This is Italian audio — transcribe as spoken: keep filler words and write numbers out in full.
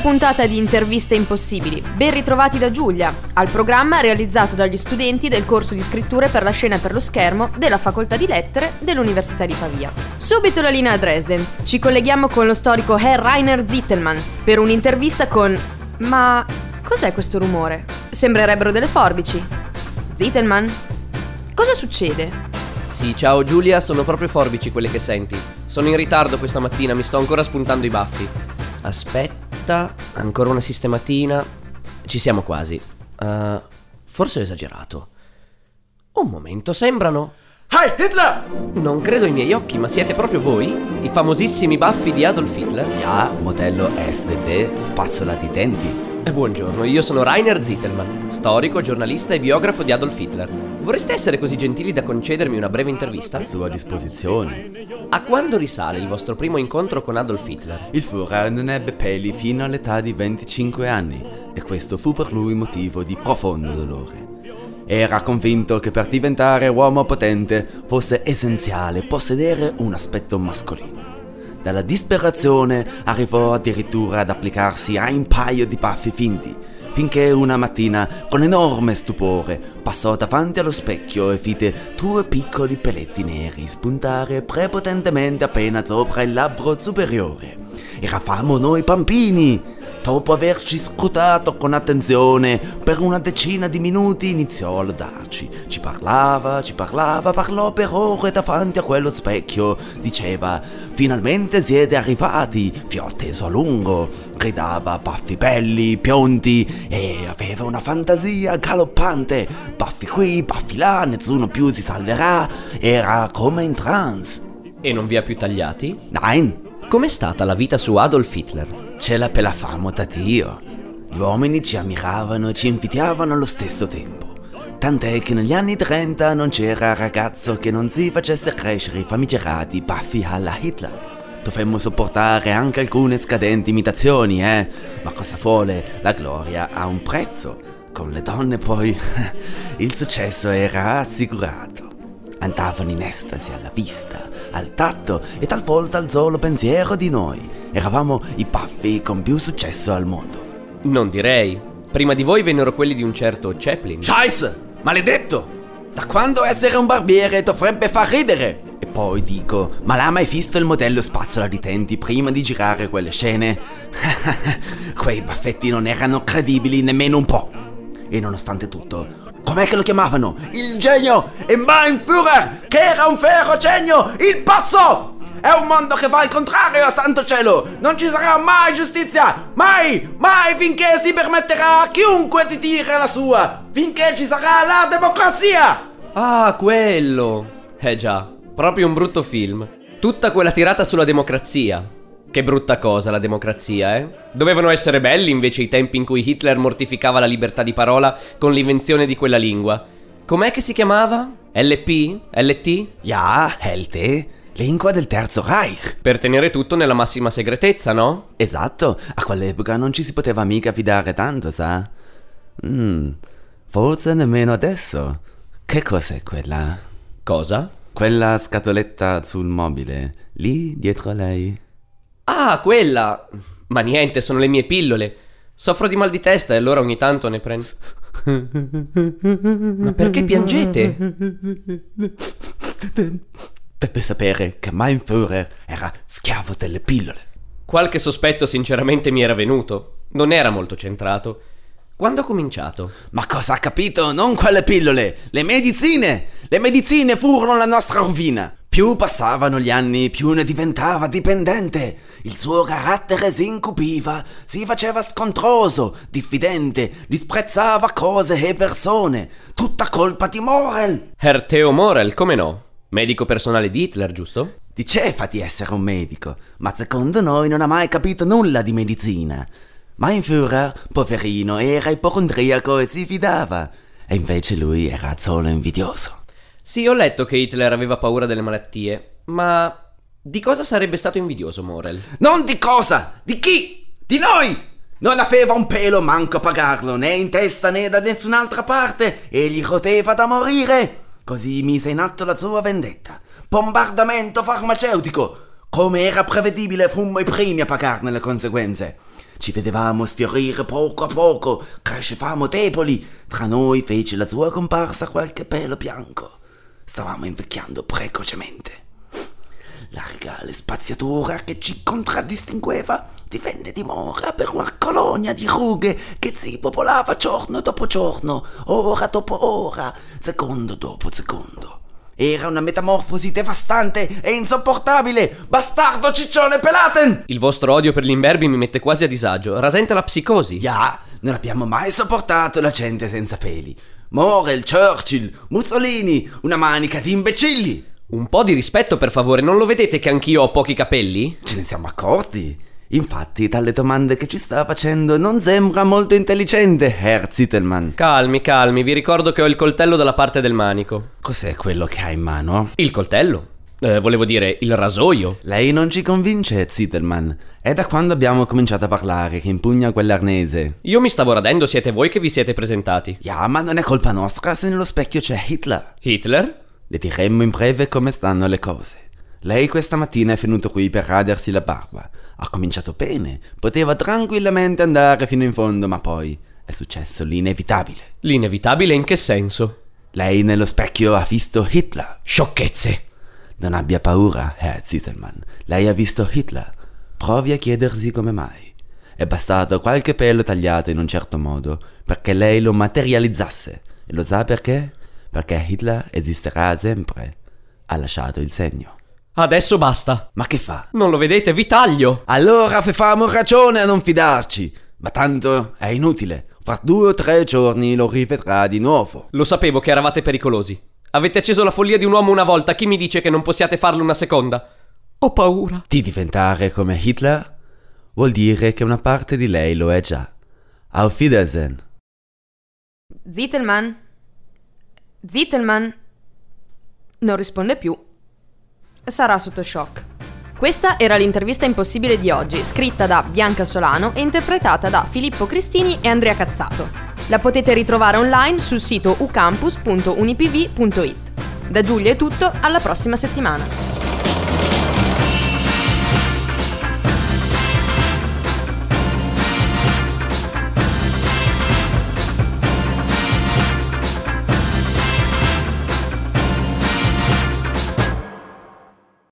puntata di Interviste Impossibili. Ben ritrovati da Giulia, al programma realizzato dagli studenti del corso di scritture per la scena e per lo schermo della Facoltà di Lettere dell'Università di Pavia. Subito la linea a Dresden. Ci colleghiamo con lo storico Herr Rainer Zitelmann per un'intervista con... Ma cos'è questo rumore? Sembrerebbero delle forbici. Zitelmann? Cosa succede? Sì, ciao Giulia, sono proprio forbici quelle che senti. Sono in ritardo questa mattina, mi sto ancora spuntando i baffi. Aspetta, ancora una sistematina. Ci siamo quasi. Uh, forse ho esagerato. Un momento, sembrano... Hi, Hitler! Non credo ai miei occhi, ma siete proprio voi? I famosissimi baffi di Adolf Hitler? Ja, modello S D T, spazzolati i denti. E buongiorno, io sono Rainer Zitelmann, storico, giornalista e biografo di Adolf Hitler. Vorreste essere così gentili da concedermi una breve intervista? A sua disposizione. A quando risale il vostro primo incontro con Adolf Hitler? Il Führer non ebbe peli fino all'età di venticinque anni e questo fu per lui motivo di profondo dolore. Era convinto che per diventare uomo potente fosse essenziale possedere un aspetto mascolino. Dalla disperazione arrivò addirittura ad applicarsi a un paio di baffi finti, finché una mattina, con enorme stupore, passò davanti allo specchio e vide due piccoli peletti neri spuntare prepotentemente appena sopra il labbro superiore. Eravamo noi bambini! Dopo averci scrutato con attenzione per una decina di minuti iniziò a lodarci. Ci parlava, ci parlava, parlò per ore davanti a quello specchio. Diceva, finalmente siete arrivati, vi ho teso a lungo. Gridava baffi belli, pionti e aveva una fantasia galoppante. Baffi qui, baffi là, nessuno più si salverà. Era come in trance. E non vi ha più tagliati? Nein. Com'è stata la vita su Adolf Hitler? Ce la pelavamo da Dio. Gli uomini ci ammiravano e ci invidiavano allo stesso tempo. Tant'è che negli anni trenta non c'era ragazzo che non si facesse crescere i famigerati baffi alla Hitler. Dovemmo sopportare anche alcune scadenti imitazioni, eh? Ma cosa vuole? La gloria ha un prezzo. Con le donne poi il successo era assicurato. Andavano in estasi alla vista, al tatto e talvolta al solo pensiero di noi. Eravamo i baffi con più successo al mondo. Non direi. Prima di voi vennero quelli di un certo Chaplin. Scheiße! Maledetto! Da quando essere un barbiere dovrebbe far ridere? E poi dico, ma l'ha mai visto il modello spazzola di denti prima di girare quelle scene? Quei baffetti non erano credibili nemmeno un po'. E nonostante tutto... Com'è che lo chiamavano? Il genio! E mein Führer! Che era un vero genio! Il pazzo! È un mondo che va al contrario, santo cielo! Non ci sarà mai giustizia! Mai! Mai finché si permetterà a chiunque di dire la sua! Finché ci sarà la democrazia! Ah, quello! Eh già, proprio un brutto film. Tutta quella tirata sulla democrazia. Che brutta cosa la democrazia, eh? Dovevano essere belli invece i tempi in cui Hitler mortificava la libertà di parola con l'invenzione di quella lingua. Com'è che si chiamava? L P? L T? Ja, L T, lingua del Terzo Reich. Per tenere tutto nella massima segretezza, no? Esatto, a quell'epoca non ci si poteva mica fidare tanto, sa? Mm, forse nemmeno adesso. Che cos'è quella? Cosa? Quella scatoletta sul mobile, lì dietro a lei. Ah, quella! Ma niente, sono le mie pillole. Soffro di mal di testa e allora ogni tanto ne prendo. Ma perché piangete? Deve sapere che mein Führer era schiavo delle pillole. Qualche sospetto sinceramente mi era venuto. Non era molto centrato. Quando ho cominciato? Ma cosa ha capito? Non quelle pillole, le medicine! Le medicine furono la nostra rovina. Più passavano gli anni, più ne diventava dipendente. Il suo carattere si incupiva, si faceva scontroso, diffidente, disprezzava cose e persone. Tutta colpa di Morel. Herr Theo Morel, come no? Medico personale di Hitler, giusto? Diceva di essere un medico, ma secondo noi non ha mai capito nulla di medicina. Mein Führer, poverino, era ipocondriaco e si fidava. E invece lui era solo invidioso. Sì, ho letto che Hitler aveva paura delle malattie, ma di cosa sarebbe stato invidioso Morel? Non di cosa! Di chi? Di noi! Non aveva un pelo manco a pagarlo, né in testa né da nessun'altra parte, e gli roteva da morire. Così mise in atto la sua vendetta. Bombardamento farmaceutico. Come era prevedibile, fummo i primi a pagarne le conseguenze. Ci vedevamo sfiorire poco a poco, crescevamo deboli. Tra noi fece la sua comparsa qualche pelo bianco. Stavamo invecchiando precocemente. La regale spaziatura che ci contraddistingueva divenne dimora per una colonia di rughe che si popolava giorno dopo giorno, ora dopo ora, secondo dopo secondo. Era una metamorfosi devastante e insopportabile! Bastardo ciccione pelaten! Il vostro odio per gli imberbi mi mette quasi a disagio. Rasenta la psicosi. Ya, non abbiamo mai sopportato la gente senza peli. Morel, Churchill, Mussolini, una manica di imbecilli! Un po' di rispetto, per favore, non lo vedete che anch'io ho pochi capelli? Ce ne siamo accorti. Infatti, dalle domande che ci sta facendo non sembra molto intelligente, Herr Zittelmann. Calmi, calmi, vi ricordo che ho il coltello dalla parte del manico. Cos'è quello che ha in mano? Il coltello? Eh, volevo dire, il rasoio. Lei non ci convince, Zittelmann. È da quando abbiamo cominciato a parlare che impugna quell'arnese. Io mi stavo radendo, siete voi che vi siete presentati. Ja, ma non è colpa nostra se nello specchio c'è Hitler. Hitler? Le diremmo in breve come stanno le cose. Lei questa mattina è venuto qui per radersi la barba. Ha cominciato bene, poteva tranquillamente andare fino in fondo, ma poi è successo l'inevitabile. L'inevitabile in che senso? Lei nello specchio ha visto Hitler. Sciocchezze! Non abbia paura, Herr Zittelmann. Lei ha visto Hitler. Provi a chiedersi come mai. È bastato qualche pelo tagliato in un certo modo perché lei lo materializzasse. E lo sa perché? Perché Hitler esisterà sempre. Ha lasciato il segno. Adesso basta. Ma che fa? Non lo vedete? Vi taglio. Allora famo ragione a non fidarci. Ma tanto è inutile. Fra due o tre giorni lo rivedrà di nuovo. Lo sapevo che eravate pericolosi. Avete acceso la follia di un uomo una volta. Chi mi dice che non possiate farlo una seconda? Ho paura. Di diventare come Hitler? Vuol dire che una parte di lei lo è già. Auf Wiedersehen. Zittelmann? Zittelmann? Non risponde più. Sarà sotto shock. Questa era l'intervista impossibile di oggi, scritta da Bianca Solano e interpretata da Filippo Cristini e Andrea Cazzato. La potete ritrovare online sul sito u campus punto unipv punto it. Da Giulia è tutto, alla prossima settimana.